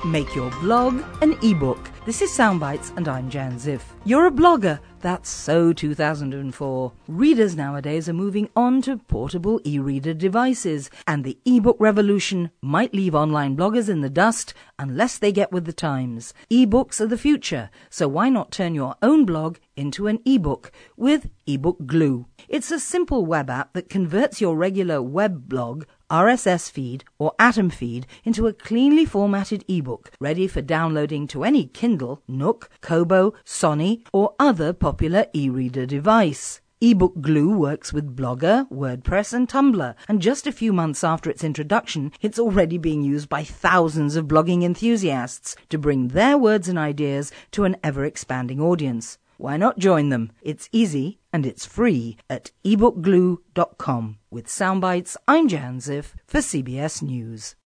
Make your blog an ebook. This is Soundbites and I'm Jan Ziff. You're a blogger. That's so 2004. Readers nowadays are moving on to portable e-reader devices, and the ebook revolution might leave online bloggers in the dust unless they get with the times. Ebooks are the future, so why not turn your own blog into an ebook with eBook Glue? It's a simple web app that converts your regular web blog, RSS feed or Atom feed into a cleanly formatted ebook, ready for downloading to any Kindle, Nook, Kobo, Sony or other popular e-reader device. eBook Glue works with Blogger, WordPress and Tumblr, and just a few months after its introduction, it's already being used by thousands of blogging enthusiasts to bring their words and ideas to an ever-expanding audience. Why not join them? It's easy and it's free at ebookglue.com. With Soundbites, I'm Jan Ziff for CBS News.